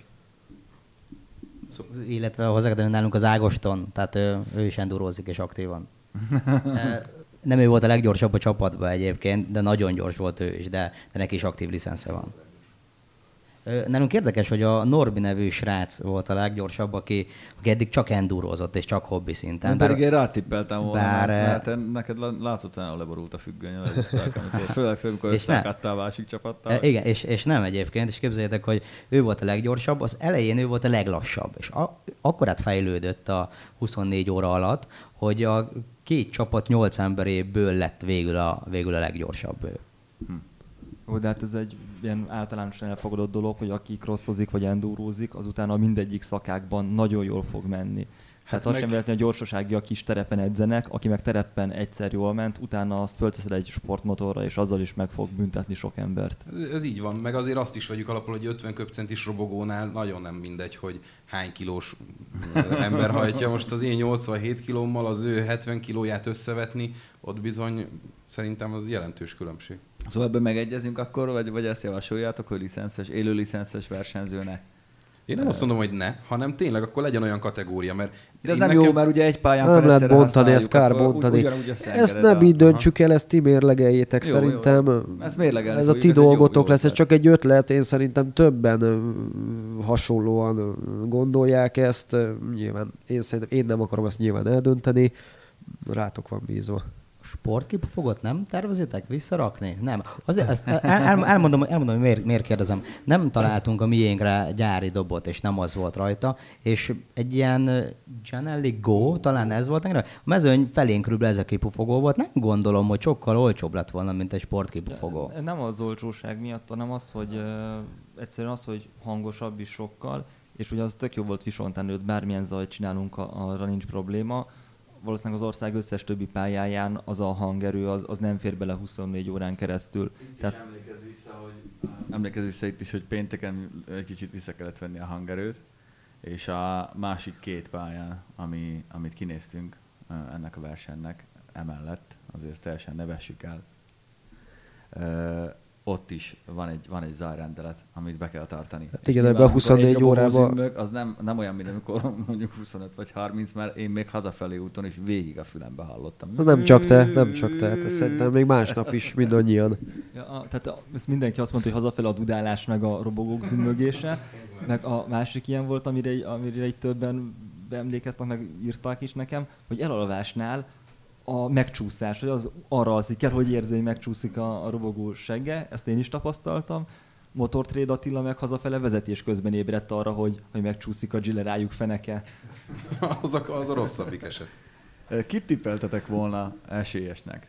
Illetve hozzá nálunk az Ágoston, tehát ő, ő is endurózik és aktívan. E, Nem ő volt a leggyorsabb a csapatban egyébként, de nagyon gyors volt ő is, de, de neki is aktív licensze van. Nálunk érdekes, hogy a Norbi nevű srác volt a leggyorsabb, aki, aki eddig csak endurozott, és csak hobbi szinten. Én pedig én rátippeltem volna, bár, mert, mert neked látszott, hogy nagyon leborult a függöny, főleg főleg, amikor összeakadtál a másik csapattal. Igen, és, és nem egyébként, és képzeljétek, hogy ő volt a leggyorsabb, az elején ő volt a leglassabb, és a, akkorát fejlődött a huszonnégy óra alatt, hogy a két csapat nyolc emberéből lett végül a, végül a leggyorsabb ő. Hm. Ó, de hát ez egy ilyen általánosan elfogadott dolog, hogy aki crossozik vagy endurózik, azután a mindegyik szakákban nagyon jól fog menni. Hát, hát azt meg... sem véletlenül, hogy a gyorsaságiak kis terepen edzenek, aki meg terepen egyszer jól ment, utána azt fölteszed egy sportmotorra, és azzal is meg fog büntetni sok embert. Ez, ez így van, meg azért azt is vegyük alapul, hogy ötven köbcentis robogónál nagyon nem mindegy, hogy hány kilós ember hajtja. Most az én nyolcvanhét kilómmal az ő hetven kilóját összevetni, ott bizony szerintem az jelentős különbség. Szóval ebben megegyezünk akkor, vagy, vagy ezt javasoljátok, hogy licences, élő licences versenyzőnek? Én nem azt mondom, hogy ne, hanem tényleg akkor legyen olyan kategória, mert... De ez nem nekem... jó, mert ugye egy pályán nem lehet bontani, ezt kár bontani. Ezt nem így döntsük el, ezt ti mérlegeljétek jó, szerintem. Jó, jó. Ezt ez a ti dolgotok lesz, ez csak egy ötlet, én szerintem többen hasonlóan gondolják ezt. Nyilván én szerintem én nem akarom ezt nyilván eldönteni, rátok van bízva. Sportkipufogot nem tervezitek visszarakni? Nem. Azért ezt el, el, elmondom, elmondom, hogy miért, miért kérdezem. Nem találtunk a miénkre gyári dobot, és nem az volt rajta, és egy ilyen Janelli Go, talán ez volt nekem. A mezőny felén körülbelül ez a kipufogó volt. Nem gondolom, hogy sokkal olcsóbb lett volna, mint egy sportkipufogó. De nem az olcsóság miatt, hanem az, hogy uh, egyszerűen az, hogy hangosabb is sokkal, és ugye az tök jó volt visontán, hogy bármilyen zajt csinálunk, arra nincs probléma. Valószínűleg az ország összes többi pályáján az a hangerő az, az nem fér bele huszonnégy órán keresztül. Tehát... Emlékezz vissza, hogy, emlékezz vissza itt is, hogy pénteken egy kicsit vissza kellett venni a hangerőt, és a másik két pályán, ami, amit kinéztünk ennek a versenynek emellett, azért teljesen ne vessük el, ott is van egy, van egy zajrendelet, amit be kell tartani. Hát igen, ebben a huszonnégy órában... Az nem, nem olyan, mint amikor mondjuk huszonöt vagy harminc, mert én még hazafelé úton is végig a fülembe hallottam. Az nem csak te, nem csak te. Hát szerintem még másnap is mindannyian. Ja, a, tehát ezt mindenki azt mondta, hogy hazafelé a dudálás meg a robogók zümmögése. Meg a másik ilyen volt, amire, amire egy többen emlékeztek, meg írták is nekem, hogy elalvásnál a megcsúszás, hogy az arra alszik el, hogy érzi, hogy megcsúszik a, a robogó segge, ezt én is tapasztaltam. Motortrade Attila meg hazafele vezetés közben ébredt arra, hogy, hogy megcsúszik a Gillerájuk feneke. az, a, az a rosszabbik eset. Kit tippeltetek volna esélyesnek?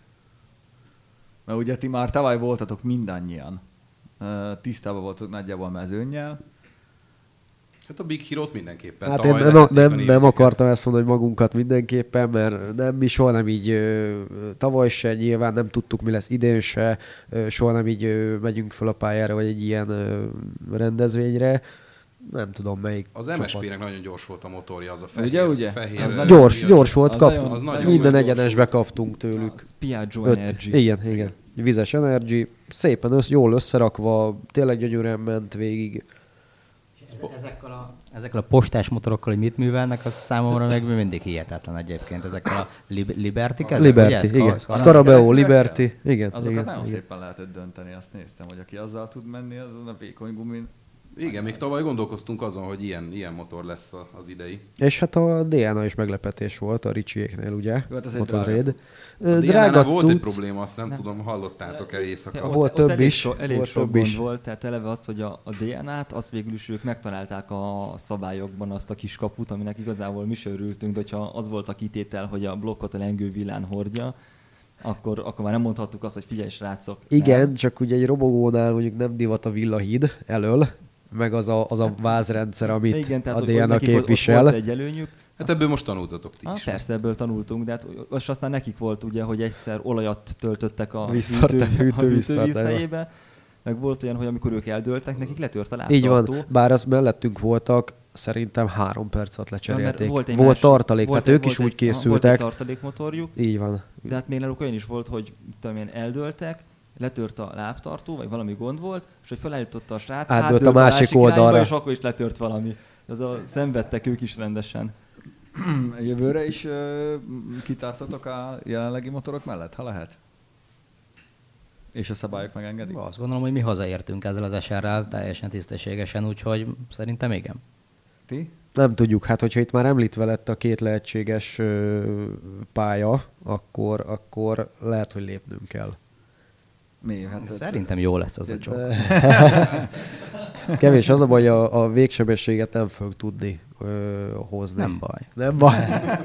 Mert ugye ti már tavaly voltatok mindannyian. Tisztában voltok nagyjából a mezőnnyel. Hát a Big Hero-t mindenképpen. Hát én nem, nem, nem akartam ezt mondani, hogy magunkat mindenképpen, mert nem, mi soha nem így, tavaly se, nyilván nem tudtuk, mi lesz idén se, soha nem így megyünk föl a pályára, vagy egy ilyen rendezvényre. Nem tudom, melyik az em es pé-nek nagyon gyors volt a motorja, az a fehér. Ugye, ugye? Fehér, az gyors, gyors volt, az kaptunk. nagyon, az minden egyenesbe kaptunk tőlük. Az Piaggio Öt, Energy. Igen, igen. Vizes Energy, szépen össz, jól összerakva, tényleg gyönyörűen ment végig. Ezekkel a, ezekkel a postás motorokkal, hogy mit művelnek, az számomra meg mindig hihetetlen egyébként. Ezekkel a li- Liberty ezek, Liberty, ugye? igen. Scarabeo, Liberty, igen. Azokat igen, nagyon igen. szépen lehetett dönteni, azt néztem, hogy aki azzal tud menni, azon a vékony gumin. Igen, még tavaly gondolkoztunk azon, hogy ilyen, ilyen motor lesz az idei. És hát a dé en á is meglepetés volt a Ricsiéknél, ugye? Hát ez egy Motorrad. A drága volt cucc. Egy probléma, azt nem, nem. tudom, hallottátok-e éjszaka? Ja, volt több is. So, elég volt sok több gond is. volt, tehát eleve az, hogy a, a dé en á-t, azt végül is ők megtalálták a szabályokban azt a kis kaput, aminek igazából mi se örültünk, de hogyha az volt a kitétel, hogy a blokkot a lengő villán hordja, akkor, akkor már nem mondhattuk azt, hogy figyelj srácok. Igen, nem. csak ugye egy robogónál mondjuk nem divat a villahíd elől, meg az a, az a vázrendszer, amit igen, a dé en á képvisel. Volt egy előnyük. Hát ebből most tanultatok ti ah, is. Persze, ebből tanultunk, de hát most aztán nekik volt ugye, hogy egyszer olajat töltöttek a hűtővíz helyébe, meg volt olyan, hogy amikor ők eldőltek, nekik letört a lábtartó. Így van, bár az mellettünk voltak, szerintem három perc alatt lecserélték. Ja, volt, volt tartalék, volt, tehát ők volt is úgy egy, készültek. Volt egy tartalékmotorjuk. Így van. De hát még náluk olyan is volt, hogy tudom én, eldőltek, letört a lábtartó, vagy valami gond volt, és hogy felállította a srác, átdőlt a másik oldalra, irányba, és akkor is letört valami. Az a, szenvedtek ők is rendesen. Jövőre is uh, kitartotok a jelenlegi motorok mellett, ha lehet? És a szabályok megengedik? Azt gondolom, hogy mi hazaértünk ezzel az es er-rel teljesen tisztességesen, úgyhogy szerintem igen. Ti? Nem tudjuk, hát hogyha itt már említve lett a két lehetséges ö, pálya, akkor, akkor lehet, hogy lépnünk kell. Mi? Hát Szerintem jó lesz az a csok. Kevés az a baj, a, a végsebességet nem fogjuk tudni ö, hozni. Nem baj. Nem baj.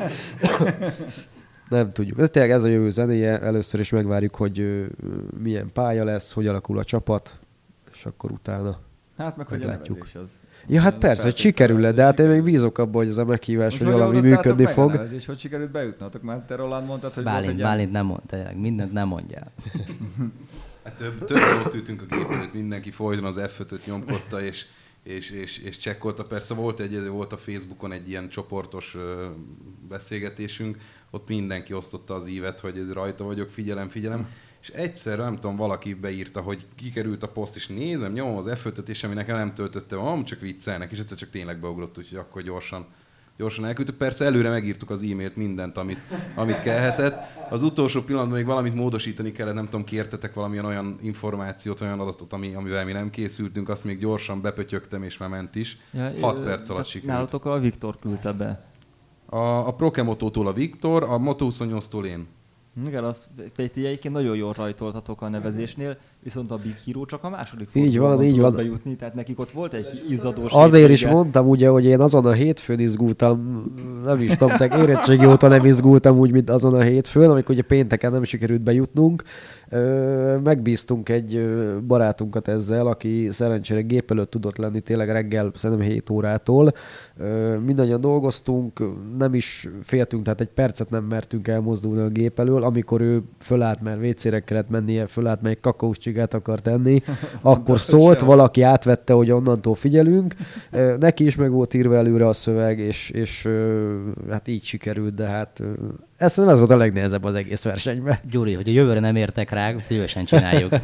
Nem tudjuk. De tényleg ez a jövő zenéje. Először is megvárjuk, hogy ö, milyen pálya lesz, hogy alakul a csapat, és akkor utána Hát meg hogy a meglátjuk. nevezés az... Ja, hát persze, hogy sikerül-e, de hát én még bízok abban, hogy ez a meghívás, hogy valami működni fog. A nevezés, hogy sikerült bejutnatok? Mert te Roland mondtad, hogy Bálint, volt egy Bálint nem mond, tényleg, mindent nem mondjál. Hát több, többen ott ültünk a gép előtt, mindenki folyton az ef ötöt nyomkodta, és, és, és, és csekkolta. Persze volt, egy, volt a Facebookon egy ilyen csoportos ö, beszélgetésünk, ott mindenki osztotta az ívet, hogy ez rajta vagyok, figyelem, figyelem. És egyszer, nem tudom, valaki beírta, hogy kikerült a poszt, és nézem, nyomom az ef ötöt, és semmi nekem nem töltötte, van, csak viccelnek, és egyszer csak tényleg beugrott, úgyhogy akkor gyorsan, gyorsan elküldtük. Persze előre megírtuk az e-mailt, mindent, amit, amit kellhetett. Az utolsó pillanatban még valamit módosítani kellett, nem tudom, kértetek valamilyen olyan információt, olyan adatot, ami, amivel mi nem készültünk, azt még gyorsan bepötyögtem, és már ment is. Ja, hat ö, perc alatt sikerült. Nálatok a Viktor küldte be. A, a Prokemotótól a Viktor, a Moto huszonnyolctól én. Igen, azt ti egyébként nagyon jól rajtoltatok a nevezésnél, viszont a Big Hero csak a második Így van, fordulóban így tudott van. bejutni, tehát nekik ott volt egy izzadós... Azért is hétvége. mondtam ugye, hogy én azon a hétfőn izgultam, nem is tudom, te érettségi óta nem izgultam úgy, mint azon a hétfőn, amikor ugye pénteken nem sikerült bejutnunk. Ö, megbíztunk egy ö, barátunkat ezzel, aki szerencsére gép előtt tudott lenni tényleg reggel, szerintem hét órától. Ö, mindannyian dolgoztunk, nem is féltünk, tehát egy percet nem mertünk elmozdulni a gép elől. Amikor ő fölállt, mert vécére kellett mennie, fölállt, meg kakaós csigát akar tenni, akkor szólt, valaki átvette, hogy onnantól figyelünk. Ö, neki is meg volt írva előre a szöveg, és, és ö, hát így sikerült, de hát ö, ez, ez volt a legnehezebb az egész versenyben. Gyuri, hogy a jövőre nem értek rá, szívesen csináljuk.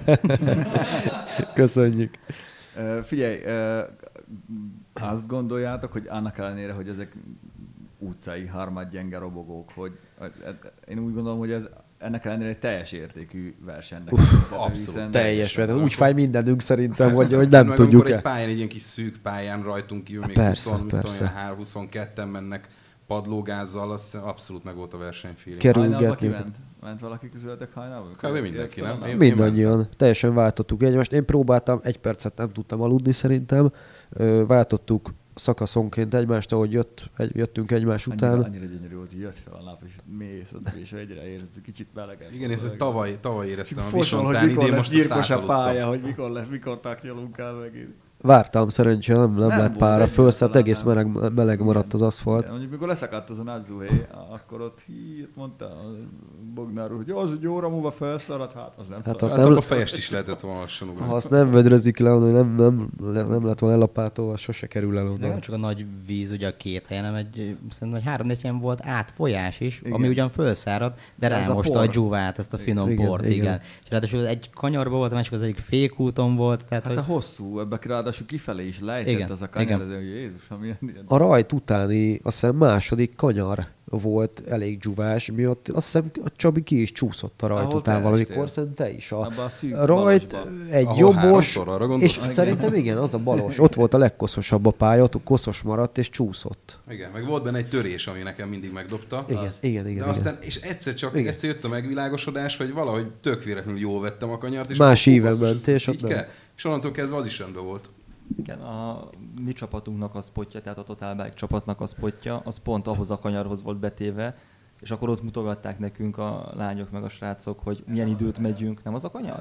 Köszönjük. Uh, figyelj, uh, azt gondoljátok, hogy annak ellenére, hogy ezek utcai harmadgyenge robogók, hogy hogy én úgy gondolom, hogy ez ennek ellenére egy teljes értékű versenynek. Uff, Tehát, abszolút. hiszen- Teljes, mert úgy fáj mindenünk szerintem, hogy, hogy Meg nem tudjuk amikor egy el. pályán, egy ilyen kis szűk pályán rajtunk kívül, még Persze, húsz, mit tudom, persze. ilyen három huszonketten mennek padlógázzal, az abszolút meg volt a versenyfeeling. Kerül- Hajnalba Kerülgetni. kiment? Ment valaki közületek hajnalba? Kb. mindenki, nem? Én- Mindannyian. Teljesen váltottuk egymást. Én próbáltam, egy percet nem tudtam aludni szerintem. Ö, Váltottuk szakaszonként egymást, ahogy jött, egy, jöttünk egymás Annyira, után. annyira gyönyörű volt, hogy jött fel a nap, és mész ott, és egyre érzed, kicsit melegebb. Igen, és ezt tavaly, tavaly éreztem a Fosol, hogy Visontán, mikor idén lesz most azt gyilkos a átaludtam. pálya, hogy mikor lesz, mikor taknyolunk el megint. Vártam, szerencsére nem, nem, Nem nem lett volt pára. egy Fölszállt, talán egész nem. meleg, meleg maradt az aszfalt. Igen, mondjuk mikor leszakadt az a nagy zuhé, akkor ott hírt mondta a Bognár úr, hogy az egy óra múlva felszaradt, hát az nem Hát szaradt. azt Hát nem- akkor fejest is lehetett volna lassan ugrani. Ha azt nem vödrözik le, hogy nem, nem, nem lett volna ellapátolva, sose kerül el De oda. nem csak a nagy víz, ugye a két helyen, hanem egy, szerintem egy három-négy helyen volt átfolyás is, Igen. ami ugyan fölszáradt, de De ez a rámosta a, por. dzsúvát, ezt a finom Igen, port, igen. igen. És ráadásul egy kanyarba volt, a másik az egyik fékúton volt, tehát Hát a hogy... hosszú, ebbe ráadásul kifelé is lejtett Igen, az a kanyar, igen. hogy Jézus, milyen ilyen. A rajt utáni, azt hiszem második kanyar volt elég dzsúvás, miatt azt hiszem a Csabi ki is csúszott a rajt Ahol te után estél. valamikor, szerintem te is. A, Abba a szűk a rajt balosba. egy Ahol jobbos, háromszor arra és gondolsz? szerintem igen, az a balos. Ott volt a legkoszosabb a pálya, ott koszos maradt és csúszott. Igen, meg volt benne egy törés, ami nekem mindig megdobta. Igen, Az. igen, igen. De igen. aztán, és egyszer csak, Igen. egyszer jött a megvilágosodás, hogy valahogy tök véletlenül jól vettem a kanyart, és Más akkor, íven basszus, ment, ezt- ezt és ott így nem. kell. És onnantól kezdve az is rendben volt. Igen, a mi csapatunknak a spotja, tehát a Total Bike csapatnak a spotja, az pont ahhoz a kanyarhoz volt betéve, és akkor ott mutogatták nekünk a lányok meg a srácok, hogy milyen időt megyünk. Nem az a kanyar?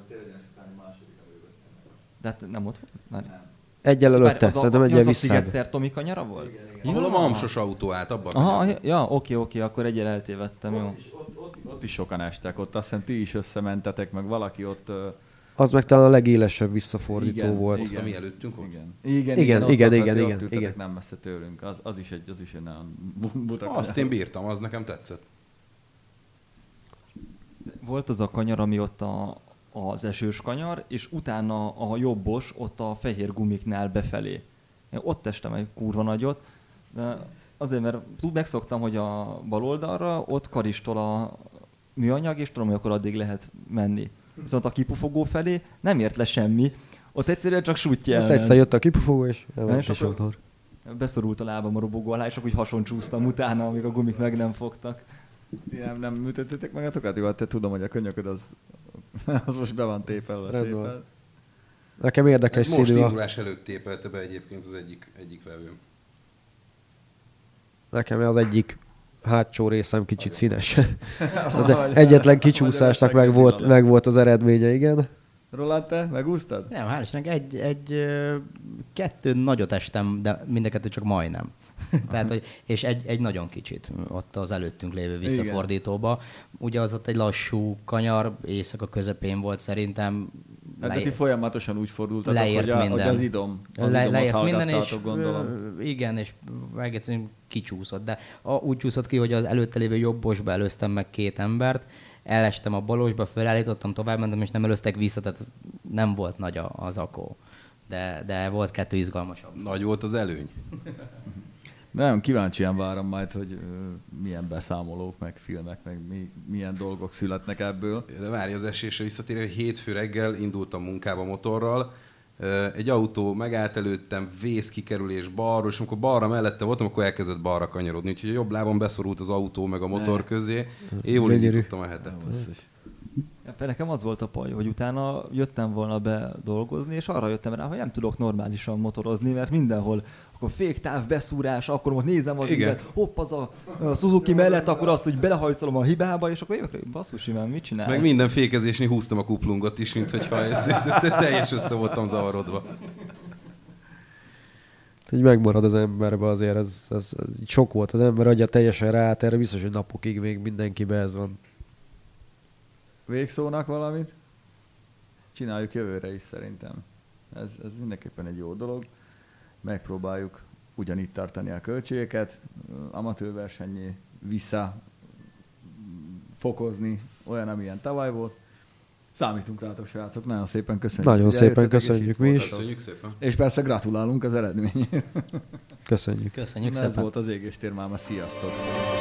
De hát nem ott volt? Már... Egyel Várj, előtte, az a- szerintem egyel az a visszább. Sziget Tomi kanyara volt? Ahol a mamsos autó állt, abban. a Aha, kanyarban. ja, oké, oké, akkor egyel eltévedtem, jó. Ott is, ott, ott, ott is sokan estek, ott azt hiszem ti is összementetek, meg valaki ott... ö, Az meg talán a legélesebb visszafordító igen, volt. Ott, ami előttünk volt? Igen, igen, Igen, ott- igen, ott- igen, ott igen, ültetek igen. nem messze tőlünk, az, az is egy, az is egy nagyon bu- buta Azt kanyar. én bírtam, az nekem tetszett. Volt az a kanyar, ami ott a, az esős kanyar, és utána a jobbos, ott a fehér gumiknál befelé. Én ott estem egy kurva nagyot, de azért, mert tud, megszoktam, hogy a bal oldalra ott karistol a műanyag, és tudom, hogy akkor addig lehet menni. viszont a kipufogó felé nem ért le semmi, ott egyszerűen csak sútja Hát el. egyszer jött a kipufogó, és Nem, elment és is akkor- motor. Beszorult a lábam a robogó alá, és akkor úgy hasoncsúsztam utána, amíg a gumik meg nem fogtak. Ti nem, nem műtöttétek meg a tokat? Jó, hát te tudom, hogy a könyököd az, az most be van tépelve Rendben. szépen. Nekem érdekes Ez most színű a... indulás előtt tépelte be egyébként az egyik, egyik vevőm. Nekem az egyik hátsó részem kicsit színes. Az egyetlen kicsúszásnak meg volt, meg volt az eredménye, igen. Roland, te megúsztad? Nem, hál' Istennek egy, egy, ö, kettő nagyot estem, de mind a kettő csak majdnem. Tehát, hogy, és egy, egy nagyon kicsit ott az előttünk lévő visszafordítóba. Ugye az ott egy lassú kanyar, éjszaka közepén volt szerintem. Hát de Le- ti folyamatosan úgy fordultatok, leért hogy, a, hogy minden. az idom, az Le, idomot leért minden, és hallgattátok, gondolom. ö, igen, és egészen kicsúszott, de a, úgy csúszott ki, hogy az előtte lévő jobbosba előztem meg két embert, elestem a balosba, felállítottam, tovább mentem, és nem előztek vissza, tehát nem volt nagy a, az akó. De, de volt kettő izgalmasabb. Nagy volt az előny. Nagyon kíváncsian várom majd, hogy ö, milyen beszámolók, meg filmek, meg mi, milyen dolgok születnek ebből. De várj, az esésre visszatérve, hogy hétfő reggel indultam munkába motorral, egy autó megállt előttem, vészkikerülés balról, és amikor balra mellette voltam, akkor elkezdett balra kanyarodni. Úgyhogy a jobb lábam beszorult az autó meg a motor közé. Én jól gyönyörű. indítottam a hetet. Ja, nekem az volt a baj, hogy utána jöttem volna be dolgozni, és arra jöttem rá, hogy nem tudok normálisan motorozni, mert mindenhol akkor féktáv, beszúrás, akkor most nézem az Igen. ügyet, hopp, az a, a Suzuki mellett, akkor azt, hogy belehajszolom a hibába, és akkor jövök, hogy basszus, Iván, mit csinálsz? Meg minden fékezésnél húztam a kuplungot is, mint hogyha ez, teljes össze voltam zavarodva. Így megmarad az emberbe azért, ez, ez, ez sok volt az ember agya teljesen ráállt, erre biztos, hogy napokig még mindenkibe ez van. Végszónak valamit? Csináljuk jövőre is szerintem. Ez, ez mindenképpen egy jó dolog. Megpróbáljuk ugyanígy tartani a költségeket, amatőrversennyé vissza fokozni olyan, amilyen tavaly volt. Számítunk rátok, srácok. Nagyon szépen köszönjük. Nagyon hogy szépen eljöttetek, és köszönjük itt mi is. voltatok. Köszönjük szépen. És persze gratulálunk az eredményért. Köszönjük. Köszönjük Na, ez szépen. volt az Égéstér máma. Sziasztok!